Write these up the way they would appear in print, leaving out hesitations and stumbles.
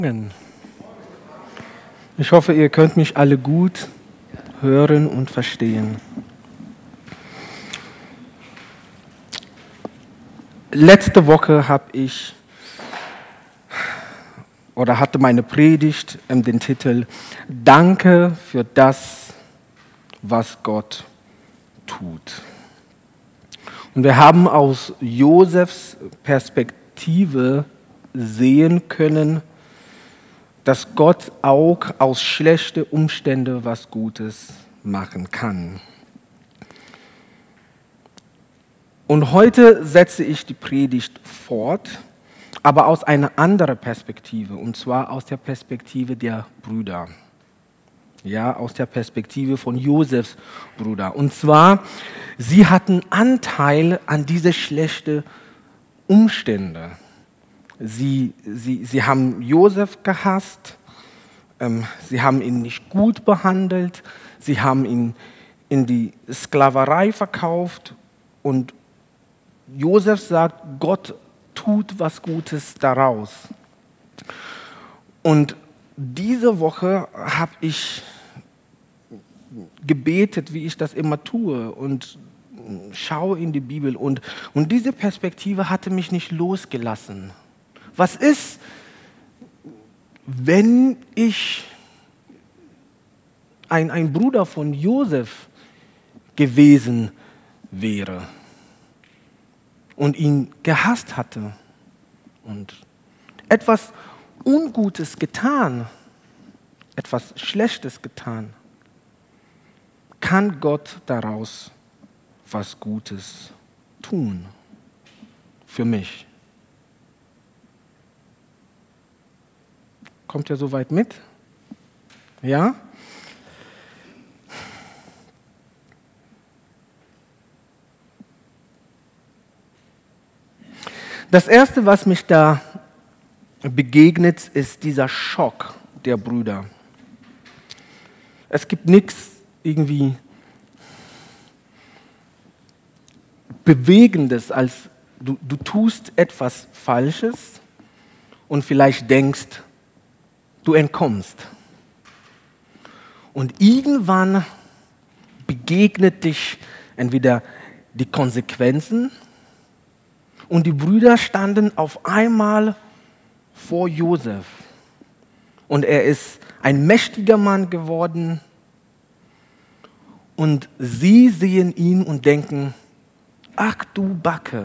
Ich hoffe, ihr könnt mich alle gut hören und verstehen. Letzte Woche hatte meine Predigt den Titel Danke für das, was Gott tut. Und wir haben aus Josefs Perspektive sehen können, dass Gott auch aus schlechten Umständen was Gutes machen kann. Und heute setze ich die Predigt fort, aber aus einer anderen Perspektive, und zwar aus der Perspektive der Brüder. Ja, aus der Perspektive von Josefs Bruder. Und zwar, sie hatten Anteil an diese schlechten Umstände. Sie haben Josef gehasst, sie haben ihn nicht gut behandelt, sie haben ihn in die Sklaverei verkauft und Josef sagt, Gott tut was Gutes daraus. Und diese Woche habe ich gebetet, wie ich das immer tue, und schaue in die Bibel. Und diese Perspektive hatte mich nicht losgelassen. Was ist, wenn ich ein Bruder von Josef gewesen wäre und ihn gehasst hatte und etwas Ungutes getan, etwas Schlechtes getan? Kann Gott daraus was Gutes tun für mich? Kommt ihr soweit mit? Ja? Das Erste, was mich da begegnet, ist dieser Schock der Brüder. Es gibt nichts irgendwie Bewegendes, als du tust etwas Falsches und vielleicht denkst, du entkommst. Und irgendwann begegnet dich entweder die Konsequenzen und die Brüder standen auf einmal vor Josef. Und er ist ein mächtiger Mann geworden und sie sehen ihn und denken, ach du Backe,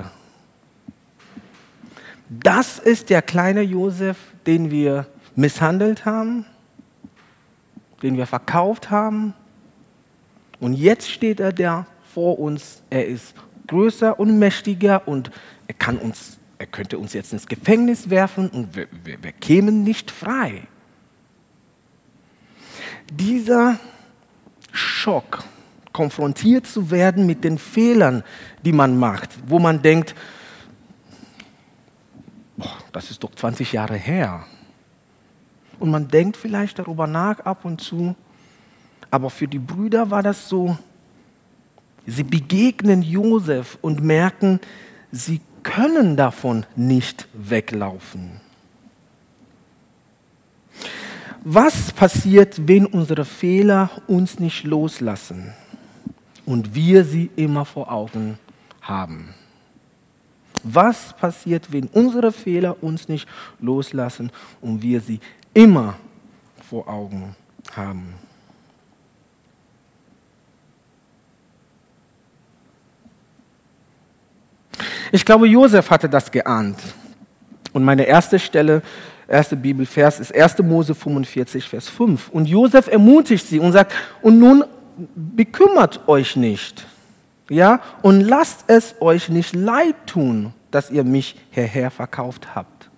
das ist der kleine Josef, den wir misshandelt haben, den wir verkauft haben. Und jetzt steht er da vor uns. Er ist größer und mächtiger und er könnte uns jetzt ins Gefängnis werfen und wir kämen nicht frei. Dieser Schock, konfrontiert zu werden mit den Fehlern, die man macht, wo man denkt, das ist doch 20 Jahre her. Und man denkt vielleicht darüber nach ab und zu, aber für die Brüder war das so, sie begegnen Josef und merken, sie können davon nicht weglaufen. Was passiert, wenn unsere Fehler uns nicht loslassen und wir sie immer vor Augen haben? Was passiert, wenn unsere Fehler uns nicht loslassen und wir sie immer vor Augen haben? Ich glaube, Josef hatte das geahnt. Und meine erste Bibelvers ist 1. Mose 45, Vers 5. Und Josef ermutigt sie und sagt, und nun bekümmert euch nicht, ja, und lasst es euch nicht leid tun, dass ihr mich hierher verkauft habt.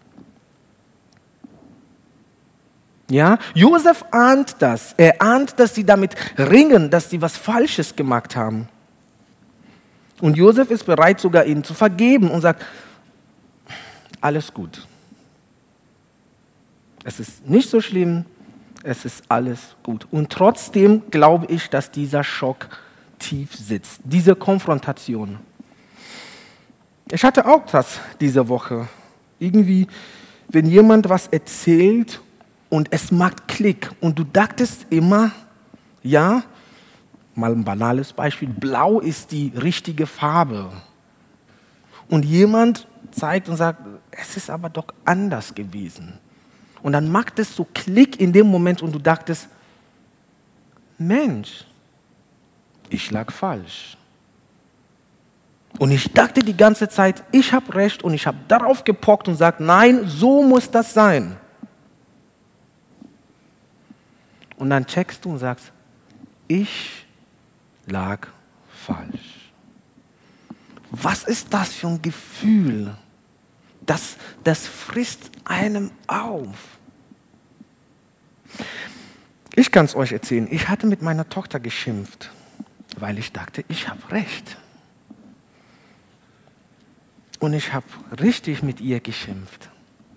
Ja, Josef ahnt das. Er ahnt, dass sie damit ringen, dass sie was Falsches gemacht haben. Und Josef ist bereit, sogar ihnen zu vergeben und sagt, alles gut. Es ist nicht so schlimm, es ist alles gut. Und trotzdem glaube ich, dass dieser Schock tief sitzt, diese Konfrontation. Ich hatte auch das diese Woche. Irgendwie, wenn jemand was erzählt und es macht Klick und du dachtest immer, ja, mal ein banales Beispiel, blau ist die richtige Farbe. Und jemand zeigt und sagt, es ist aber doch anders gewesen. Und dann macht es so Klick in dem Moment und du dachtest, Mensch, ich lag falsch. Und ich dachte die ganze Zeit, ich habe recht und ich habe darauf gepockt und gesagt, nein, so muss das sein. Und dann checkst du und sagst, ich lag falsch. Was ist das für ein Gefühl? Das frisst einem auf. Ich kann es euch erzählen, ich hatte mit meiner Tochter geschimpft, weil ich dachte, ich habe recht. Und ich habe richtig mit ihr geschimpft.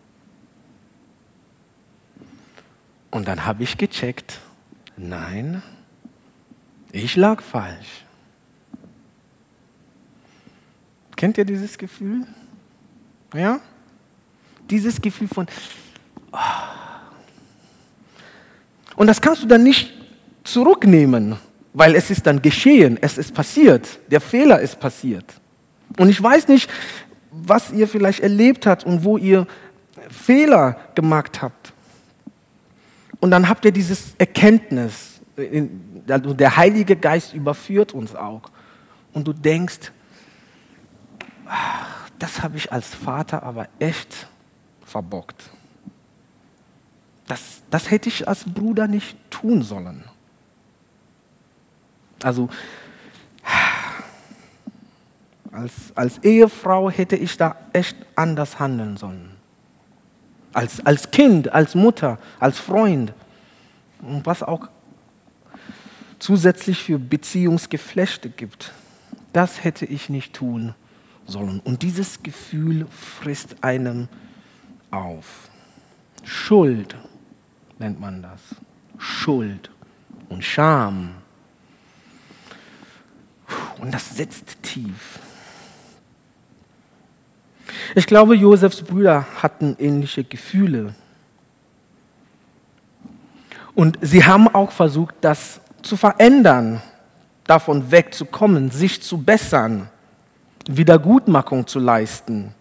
Und dann habe ich gecheckt, nein, ich lag falsch. Kennt ihr dieses Gefühl? Ja? Dieses Gefühl von... Oh. Und das kannst du dann nicht zurücknehmen, weil es ist dann geschehen, es ist passiert, der Fehler ist passiert. Und ich weiß nicht, was ihr vielleicht erlebt habt und wo ihr Fehler gemacht habt. Und dann habt ihr dieses Erkenntnis, also der Heilige Geist überführt uns auch. Und du denkst, das habe ich als Vater aber echt verbockt. Das hätte ich als Bruder nicht tun sollen. Also als Ehefrau hätte ich da echt anders handeln sollen. Als Kind, als Mutter, als Freund. Und was auch zusätzlich für Beziehungsgeflechte gibt. Das hätte ich nicht tun sollen. Und dieses Gefühl frisst einem auf. Schuld nennt man das. Schuld und Scham. Und das sitzt tief. Ich glaube, Josefs Brüder hatten ähnliche Gefühle. Und sie haben auch versucht, das zu verändern, davon wegzukommen, sich zu bessern, Wiedergutmachung zu leisten.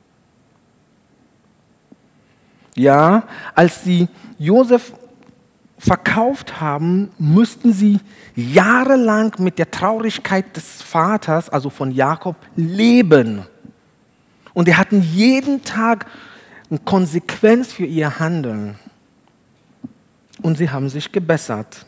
Ja, als sie Josef verkauft haben, mussten sie jahrelang mit der Traurigkeit des Vaters, also von Jakob, leben. Und die hatten jeden Tag eine Konsequenz für ihr Handeln. Und sie haben sich gebessert.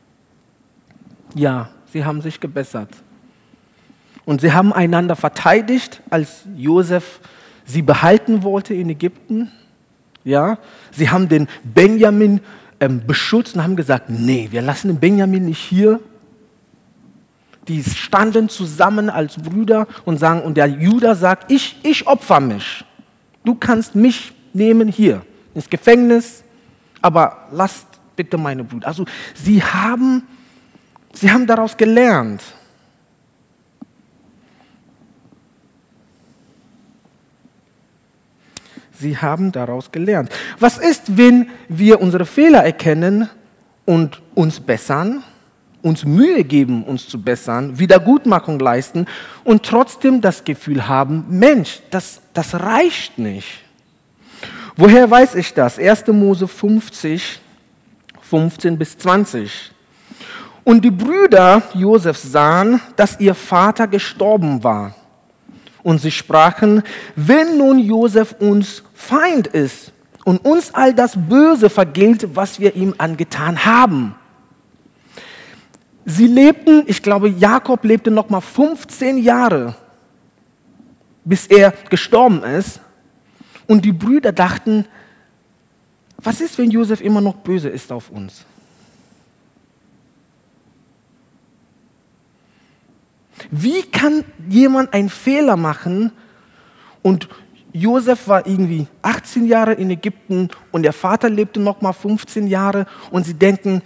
Ja, sie haben sich gebessert. Und sie haben einander verteidigt, als Josef sie behalten wollte in Ägypten. Ja, sie haben den Benjamin beschützt und haben gesagt, nee, wir lassen den Benjamin nicht hier. Die standen zusammen als Brüder und sagen, und der Judah sagt, ich opfer mich. Du kannst mich nehmen hier ins Gefängnis, aber lasst bitte meine Brüder. Also sie haben daraus gelernt. Sie haben daraus gelernt. Was ist, wenn wir unsere Fehler erkennen und uns bessern, uns Mühe geben, uns zu bessern, Wiedergutmachung leisten und trotzdem das Gefühl haben, Mensch, das reicht nicht. Woher weiß ich das? 1. Mose 50, 15 bis 20. Und die Brüder Josefs sahen, dass ihr Vater gestorben war. Und sie sprachen, wenn nun Josef uns Feind ist und uns all das Böse vergilt, was wir ihm angetan haben. Sie lebten, ich glaube, Jakob lebte noch mal 15 Jahre, bis er gestorben ist. Und die Brüder dachten, was ist, wenn Josef immer noch böse ist auf uns? Wie kann jemand einen Fehler machen und Josef war irgendwie 18 Jahre in Ägypten und der Vater lebte noch mal 15 Jahre und sie denken,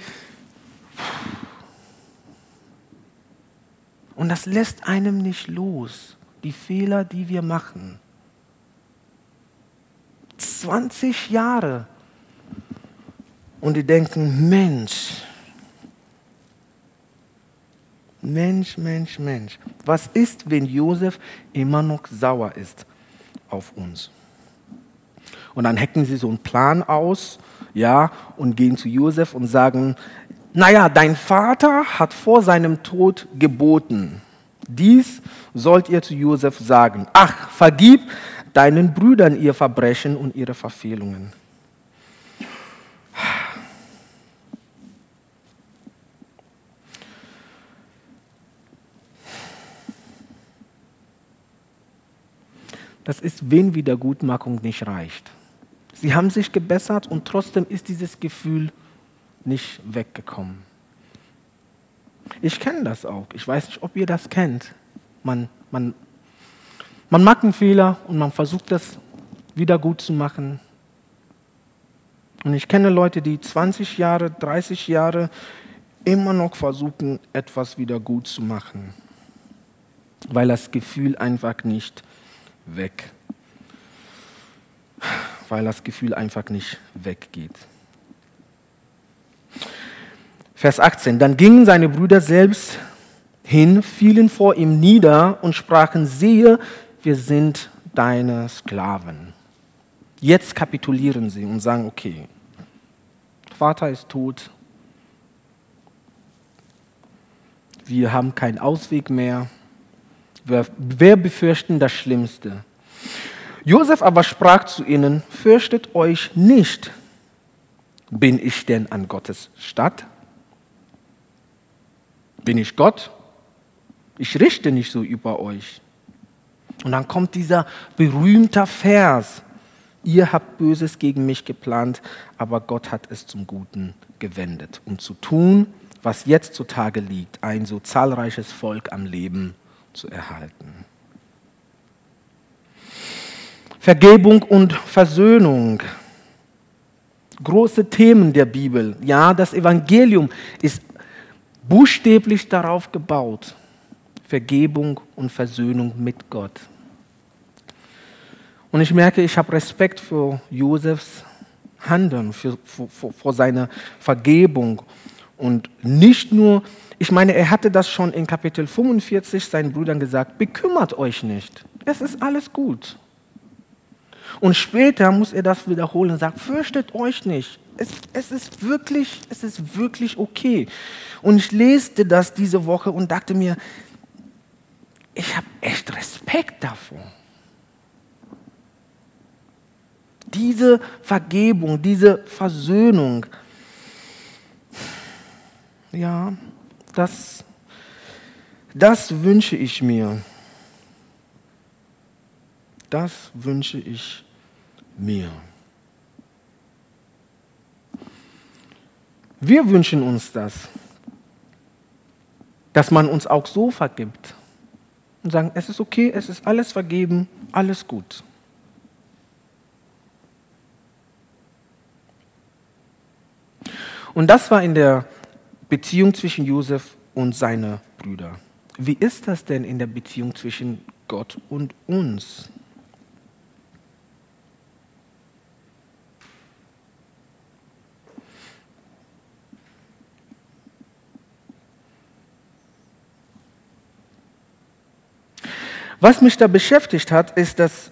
und das lässt einem nicht los, die Fehler, die wir machen. 20 Jahre. Und die denken, Mensch, was ist, wenn Josef immer noch sauer ist auf uns? Und dann hacken sie so einen Plan aus, ja, und gehen zu Josef und sagen, naja, dein Vater hat vor seinem Tod geboten. Dies sollt ihr zu Josef sagen. Ach, vergib deinen Brüdern ihr Verbrechen und ihre Verfehlungen. Das ist, wenn Wiedergutmachung nicht reicht. Sie haben sich gebessert und trotzdem ist dieses Gefühl nicht weggekommen. Ich kenne das auch. Ich weiß nicht, ob ihr das kennt. Man macht einen Fehler und man versucht das wieder gut zu machen. Und ich kenne Leute, die 20 Jahre, 30 Jahre immer noch versuchen, etwas wieder gut zu machen, weil das Gefühl einfach nicht weggeht. Vers 18. Dann gingen seine Brüder selbst hin, fielen vor ihm nieder und sprachen, siehe, wir sind deine Sklaven. Jetzt kapitulieren sie und sagen, okay, Vater ist tot, wir haben keinen Ausweg mehr, wir befürchten das Schlimmste. Josef aber sprach zu ihnen, fürchtet euch nicht, bin ich denn an Gottes Statt? Bin ich Gott? Ich richte nicht so über euch. Und dann kommt dieser berühmte Vers, ihr habt Böses gegen mich geplant, aber Gott hat es zum Guten gewendet, um zu tun, was jetzt zutage liegt, ein so zahlreiches Volk am Leben zu erhalten. Vergebung und Versöhnung, große Themen der Bibel. Ja, das Evangelium ist buchstäblich darauf gebaut, Vergebung und Versöhnung mit Gott. Und ich merke, ich habe Respekt für Josefs Handeln, vor seiner Vergebung. Und nicht nur, ich meine, er hatte das schon in Kapitel 45 seinen Brüdern gesagt, bekümmert euch nicht, es ist alles gut. Und später muss er das wiederholen und sagt, fürchtet euch nicht, es ist wirklich okay. Und ich leste das diese Woche und dachte mir, ich habe echt Respekt davor. Diese Vergebung, diese Versöhnung, ja, das wünsche ich mir. Das wünsche ich mir. Wir wünschen uns das, dass man uns auch so vergibt und sagen, es ist okay, es ist alles vergeben, alles gut. Und das war in der Beziehung zwischen Josef und seinen Brüdern. Wie ist das denn in der Beziehung zwischen Gott und uns? Was mich da beschäftigt hat, ist, dass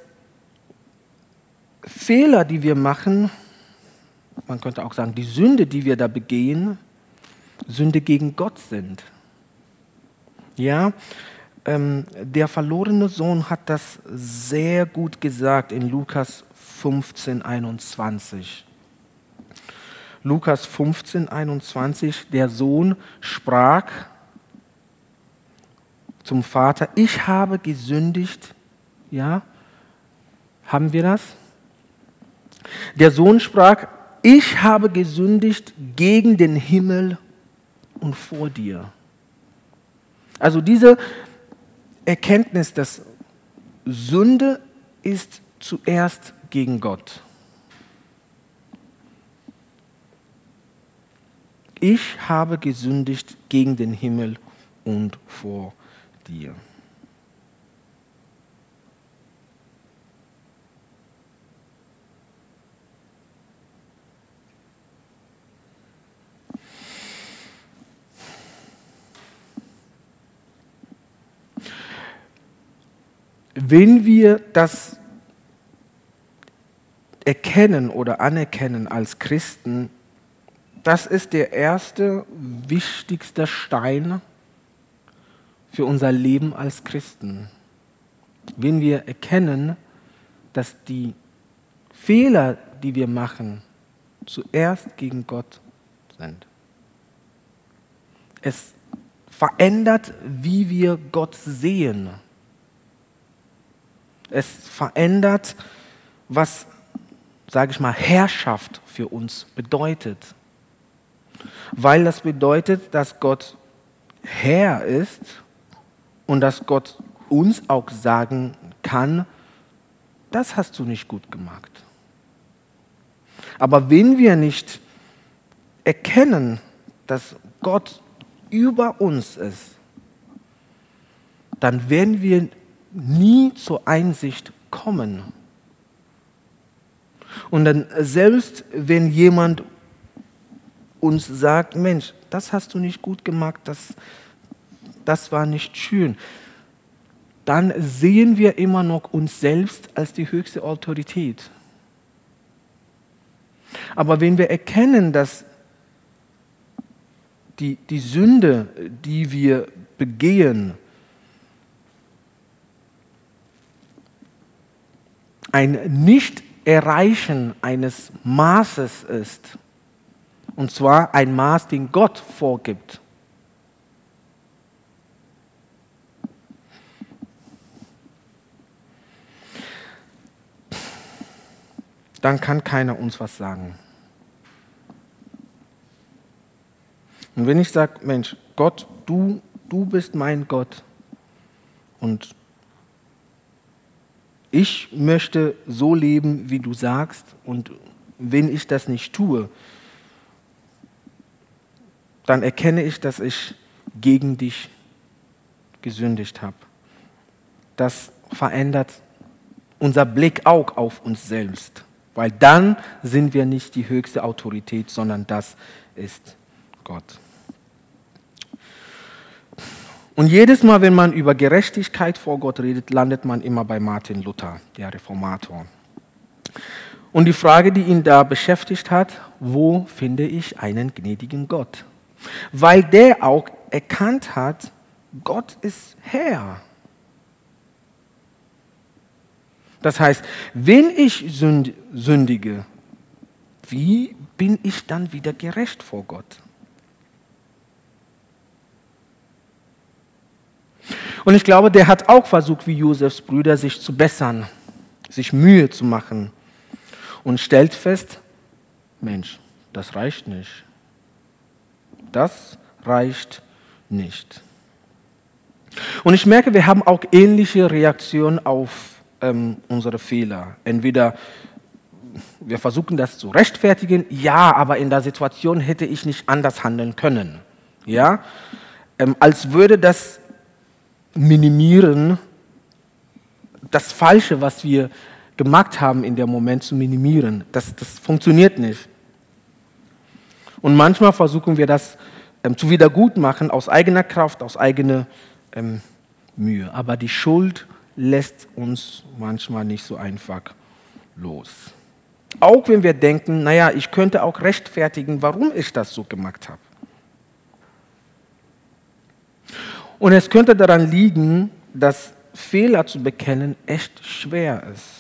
Fehler, die wir machen, man könnte auch sagen, die Sünde, die wir da begehen, Sünde gegen Gott sind. Ja, der verlorene Sohn hat das sehr gut gesagt in Lukas 15, 21. Lukas 15, 21, der Sohn sprach zum Vater, ich habe gesündigt. Ja, haben wir das? Der Sohn sprach, ich habe gesündigt gegen den Himmel und vor dir. Also diese Erkenntnis, dass Sünde ist zuerst gegen Gott. Ich habe gesündigt gegen den Himmel und vor dir. wenn wir das erkennen oder anerkennen als Christen, das ist der erste, wichtigste Stein für unser Leben als Christen. Wenn wir erkennen, dass die Fehler, die wir machen, zuerst gegen Gott sind. Es verändert, wie wir Gott sehen. Es verändert, was, sage ich mal, Herrschaft für uns bedeutet. Weil das bedeutet, dass Gott Herr ist und dass Gott uns auch sagen kann, das hast du nicht gut gemacht. Aber wenn wir nicht erkennen, dass Gott über uns ist, dann werden wir nie zur Einsicht kommen. Und dann selbst, wenn jemand uns sagt, Mensch, das hast du nicht gut gemacht, das war nicht schön, dann sehen wir immer noch uns selbst als die höchste Autorität. Aber wenn wir erkennen, dass die Sünde, die wir begehen, ein Nicht-Erreichen eines Maßes ist, und zwar ein Maß, den Gott vorgibt, dann kann keiner uns was sagen. Und wenn ich sage, Mensch, Gott, du bist mein Gott und ich möchte so leben, wie du sagst, und wenn ich das nicht tue, dann erkenne ich, dass ich gegen dich gesündigt habe. Das verändert unser Blick auch auf uns selbst, weil dann sind wir nicht die höchste Autorität, sondern das ist Gott. Und jedes Mal, wenn man über Gerechtigkeit vor Gott redet, landet man immer bei Martin Luther, der Reformator. Und die Frage, die ihn da beschäftigt hat, wo finde ich einen gnädigen Gott? Weil der auch erkannt hat, Gott ist Herr. Das heißt, wenn ich sündige, wie bin ich dann wieder gerecht vor Gott? Und ich glaube, der hat auch versucht, wie Josefs Brüder, sich zu bessern, sich Mühe zu machen und stellt fest, Mensch, das reicht nicht. Das reicht nicht. Und ich merke, wir haben auch ähnliche Reaktionen auf unsere Fehler. Entweder wir versuchen das zu rechtfertigen, ja, aber in der Situation hätte ich nicht anders handeln können. Ja? Als würde das minimieren, das Falsche, was wir gemacht haben in dem Moment zu minimieren. Das funktioniert nicht. Und manchmal versuchen wir das zu wiedergutmachen aus eigener Kraft, aus eigener Mühe. Aber die Schuld lässt uns manchmal nicht so einfach los. Auch wenn wir denken, naja, ich könnte auch rechtfertigen, warum ich das so gemacht habe. Und es könnte daran liegen, dass Fehler zu bekennen echt schwer ist.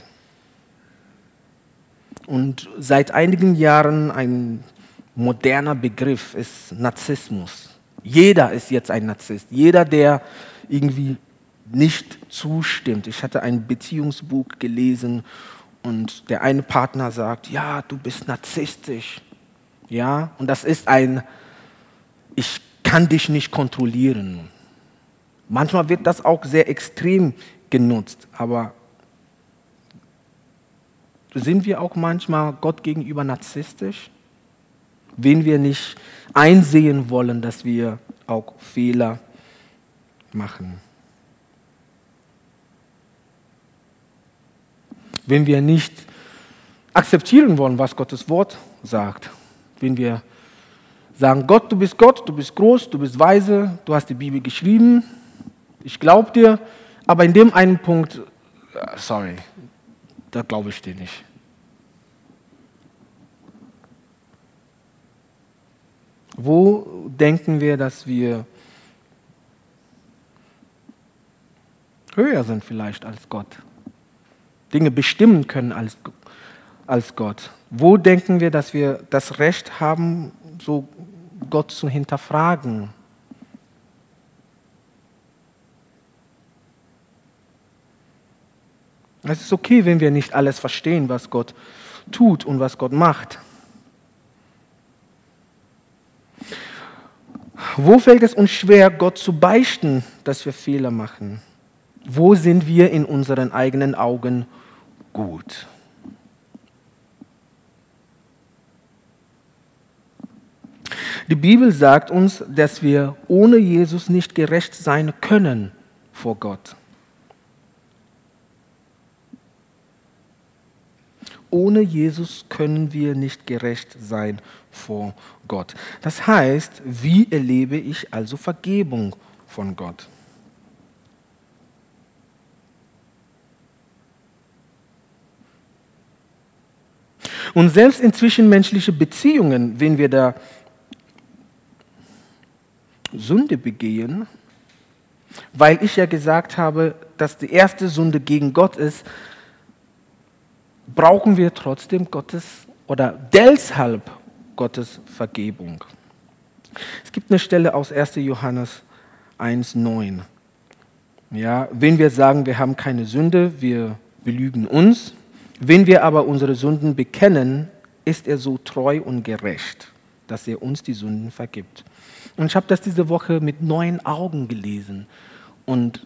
Und seit einigen Jahren ein moderner Begriff ist Narzissmus. Jeder ist jetzt ein Narzisst. Jeder, der irgendwie nicht zustimmt. Ich hatte ein Beziehungsbuch gelesen und der eine Partner sagt, ja, du bist narzisstisch. Ja, und das ist ich kann dich nicht kontrollieren. Manchmal wird das auch sehr extrem genutzt, aber sind wir auch manchmal Gott gegenüber narzisstisch, wenn wir nicht einsehen wollen, dass wir auch Fehler machen? Wenn wir nicht akzeptieren wollen, was Gottes Wort sagt, wenn wir sagen, Gott, du bist groß, du bist weise, du hast die Bibel geschrieben, ich glaube dir, aber in dem einen Punkt sorry, da glaube ich dir nicht. Wo denken wir, dass wir höher sind vielleicht als Gott? Dinge bestimmen können als Gott. Wo denken wir, dass wir das Recht haben, so Gott zu hinterfragen? Es ist okay, wenn wir nicht alles verstehen, was Gott tut und was Gott macht. Wo fällt es uns schwer, Gott zu beichten, dass wir Fehler machen? Wo sind wir in unseren eigenen Augen gut? Die Bibel sagt uns, dass wir ohne Jesus nicht gerecht sein können vor Gott. Ohne Jesus können wir nicht gerecht sein vor Gott. Das heißt, wie erlebe ich also Vergebung von Gott? Und selbst in zwischenmenschlichen Beziehungen, wenn wir da Sünde begehen, weil ich ja gesagt habe, dass die erste Sünde gegen Gott ist, brauchen wir trotzdem Gottes oder deshalb Gottes Vergebung. Es gibt eine Stelle aus 1. Johannes 1,9. Ja, wenn wir sagen, wir haben keine Sünde, wir belügen uns. Wenn wir aber unsere Sünden bekennen, ist er so treu und gerecht, dass er uns die Sünden vergibt. Und ich habe das diese Woche mit neuen Augen gelesen. Und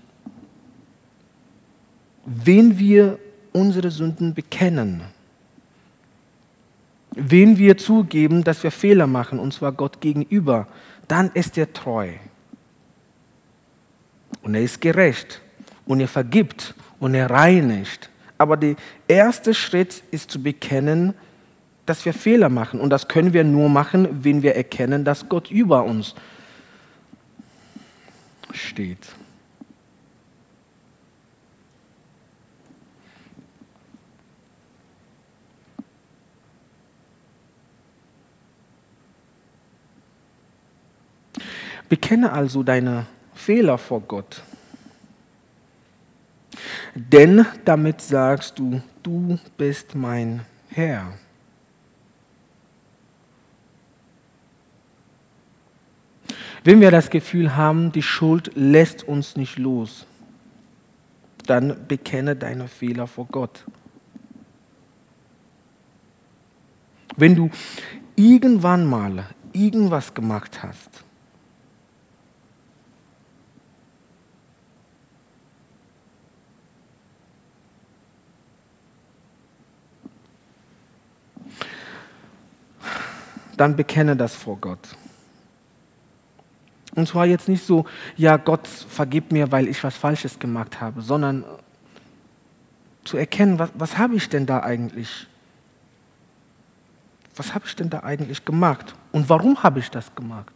wenn wir unsere Sünden bekennen, wenn wir zugeben, dass wir Fehler machen, und zwar Gott gegenüber, dann ist er treu. Und er ist gerecht. Und er vergibt. Und er reinigt. Aber der erste Schritt ist zu bekennen, dass wir Fehler machen. Und das können wir nur machen, wenn wir erkennen, dass Gott über uns steht. Bekenne also deine Fehler vor Gott. Denn damit sagst du, du bist mein Herr. Wenn wir das Gefühl haben, die Schuld lässt uns nicht los, dann bekenne deine Fehler vor Gott. Wenn du irgendwann mal irgendwas gemacht hast, dann bekenne das vor Gott. Und zwar jetzt nicht so, ja, Gott vergib mir, weil ich was Falsches gemacht habe, sondern zu erkennen, was habe ich denn da eigentlich? Was habe ich denn da eigentlich gemacht? Und warum habe ich das gemacht?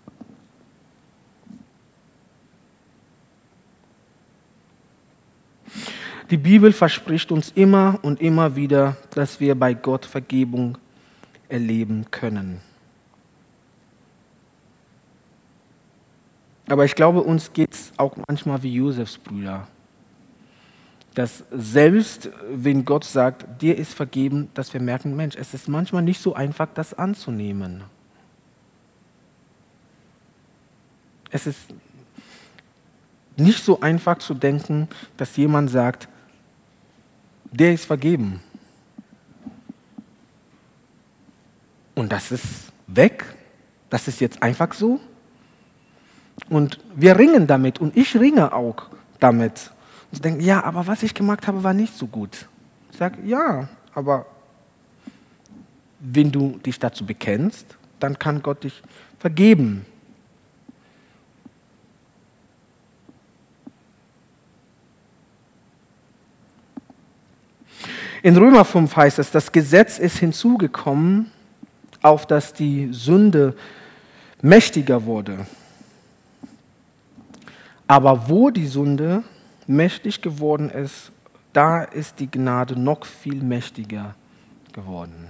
Die Bibel verspricht uns immer und immer wieder, dass wir bei Gott Vergebung erleben können. Aber ich glaube, uns geht es auch manchmal wie Josefs Brüder. Dass selbst wenn Gott sagt, dir ist vergeben, dass wir merken, Mensch, es ist manchmal nicht so einfach, das anzunehmen. Es ist nicht so einfach zu denken, dass jemand sagt, der ist vergeben. Und das ist weg. Das ist jetzt einfach so. Und wir ringen damit und ich ringe auch damit. Und denken, ja, aber was ich gemacht habe, war nicht so gut. Ich sage, ja, aber wenn du dich dazu bekennst, dann kann Gott dich vergeben. In Römer 5 heißt es, das Gesetz ist hinzugekommen, auf das die Sünde mächtiger wurde. Aber wo die Sünde mächtig geworden ist, da ist die Gnade noch viel mächtiger geworden.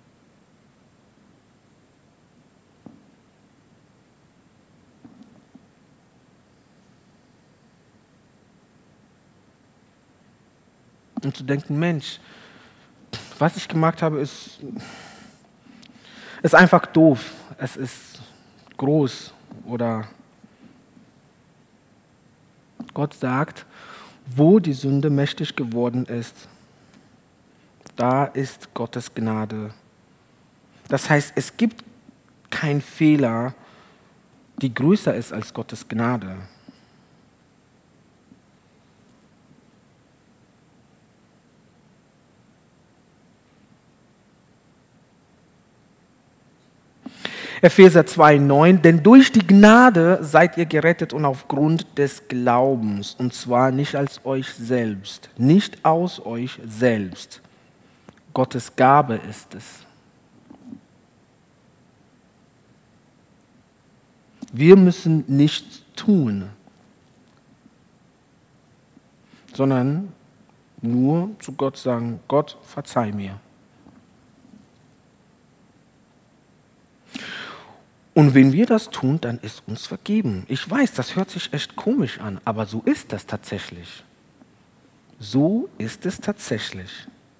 Und zu denken, Mensch, was ich gemacht habe, ist einfach doof. Es ist groß. Oder Gott sagt, wo die Sünde mächtig geworden ist, da ist Gottes Gnade. Das heißt, es gibt keinen Fehler, die größer ist als Gottes Gnade. Epheser 2,9, denn durch die Gnade seid ihr gerettet und aufgrund des Glaubens, und zwar nicht als euch selbst, nicht aus euch selbst. Gottes Gabe ist es. Wir müssen nichts tun, sondern nur zu Gott sagen, Gott, verzeih mir. Und wenn wir das tun, dann ist uns vergeben. Ich weiß, das hört sich echt komisch an, aber so ist das tatsächlich. So ist es tatsächlich.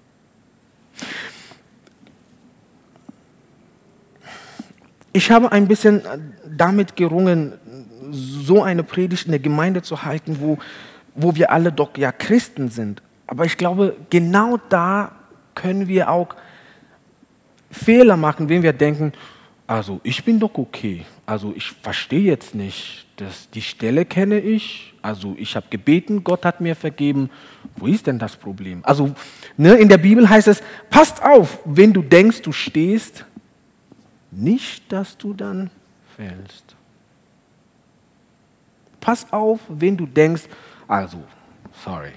Ich habe ein bisschen damit gerungen, so eine Predigt in der Gemeinde zu halten, wo wir alle doch ja Christen sind. Aber ich glaube, genau da können wir auch Fehler machen, wenn wir denken, also ich bin doch okay. Also ich verstehe jetzt nicht, die Stelle kenne ich. Also ich habe gebeten, Gott hat mir vergeben. Wo ist denn das Problem? Also in der Bibel heißt es, passt auf, wenn du denkst, du stehst, nicht, dass du dann fällst. Pass auf, wenn du denkst, also, sorry.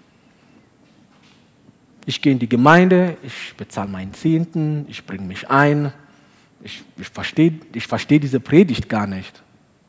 Ich gehe in die Gemeinde, ich bezahle meinen Zehnten, ich bringe mich ein. Ich verstehe diese Predigt gar nicht.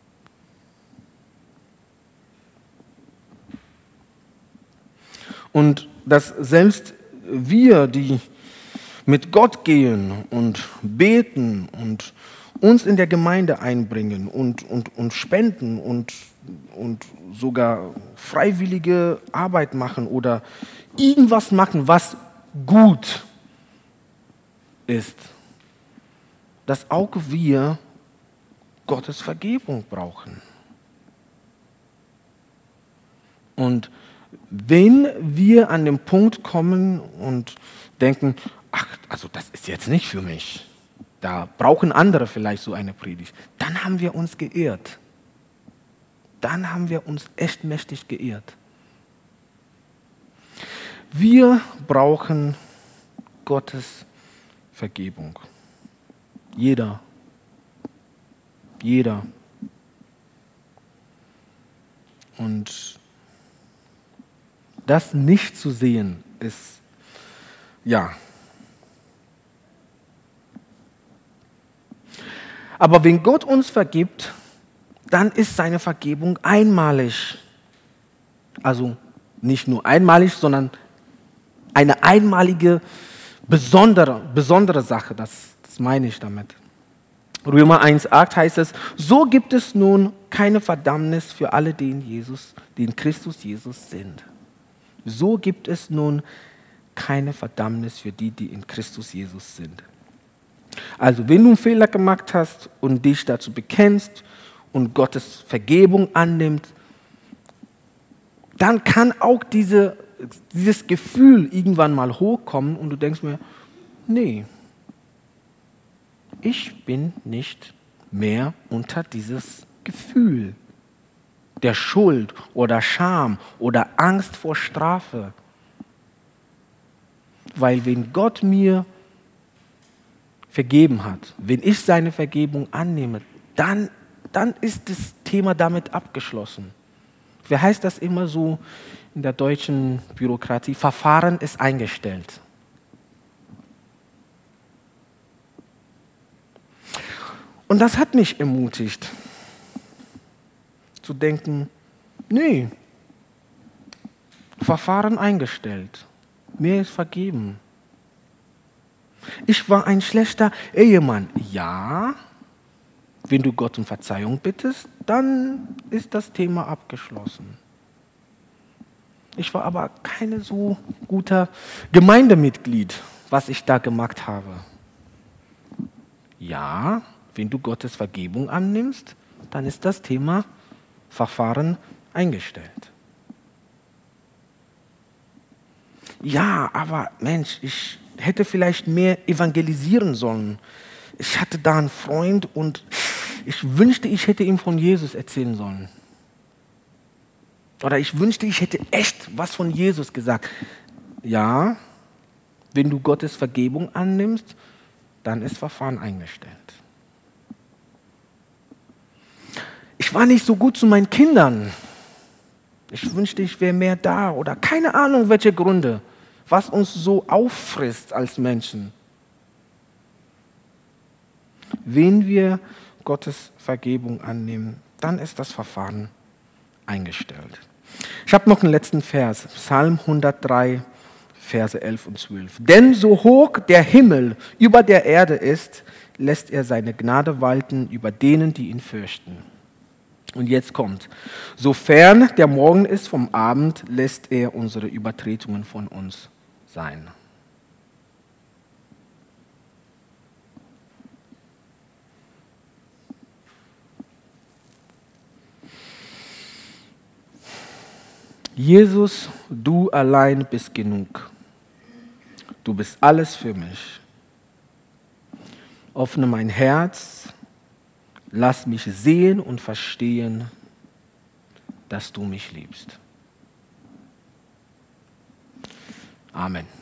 Und dass selbst wir, die mit Gott gehen und beten und uns in der Gemeinde einbringen und spenden und sogar freiwillige Arbeit machen oder irgendwas machen, was gut ist, dass auch wir Gottes Vergebung brauchen. Und wenn wir an den Punkt kommen und denken, ach, also das ist jetzt nicht für mich, da brauchen andere vielleicht so eine Predigt, dann haben wir uns geirrt. Dann haben wir uns echt mächtig geirrt. Wir brauchen Gottes Vergebung. Jeder. Und das nicht zu sehen ist, ja. Aber wenn Gott uns vergibt, dann ist seine Vergebung einmalig. Also nicht nur einmalig, sondern eine einmalige, besondere Sache. Das meine ich damit. Römer 1,8 heißt es, so gibt es nun keine Verdammnis für alle, die in Christus Jesus sind. So gibt es nun keine Verdammnis für die in Christus Jesus sind. Also wenn du einen Fehler gemacht hast und dich dazu bekennst und Gottes Vergebung annimmst, dann kann auch dieses Gefühl irgendwann mal hochkommen und du denkst mir, nee, ich bin nicht mehr unter dieses Gefühl der Schuld oder Scham oder Angst vor Strafe. Weil wenn Gott mir vergeben hat, wenn ich seine Vergebung annehme, dann ist das Thema damit abgeschlossen. Wie heißt das immer so in der deutschen Bürokratie? Verfahren ist eingestellt. Und das hat mich ermutigt, zu denken, nee, Verfahren eingestellt. Mir ist vergeben. Ich war ein schlechter Ehemann. Ja, wenn du Gott um Verzeihung bittest, dann ist das Thema abgeschlossen. Ich war aber kein so guter Gemeindemitglied, was ich da gemacht habe. Ja, wenn du Gottes Vergebung annimmst, dann ist das Thema Verfahren eingestellt. Ja, aber Mensch, ich hätte vielleicht mehr evangelisieren sollen. Ich hatte da einen Freund und ich wünschte, ich hätte ihm von Jesus erzählen sollen. Oder ich wünschte, ich hätte echt was von Jesus gesagt. Ja, wenn du Gottes Vergebung annimmst, dann ist Verfahren eingestellt. Ich war nicht so gut zu meinen Kindern. Ich wünschte, ich wäre mehr da oder keine Ahnung, welche Gründe, was uns so auffrisst als Menschen. Wenn wir Gottes Vergebung annehmen, dann ist das Verfahren eingestellt. Ich habe noch einen letzten Vers, Psalm 103, Verse 11 und 12. Denn so hoch der Himmel über der Erde ist, lässt er seine Gnade walten über denen, die ihn fürchten. Und jetzt kommt, so fern der Morgen ist vom Abend, lässt er unsere Übertretungen von uns sein. Jesus, du allein bist genug. Du bist alles für mich. Öffne mein Herz, lass mich sehen und verstehen, dass du mich liebst. Amen.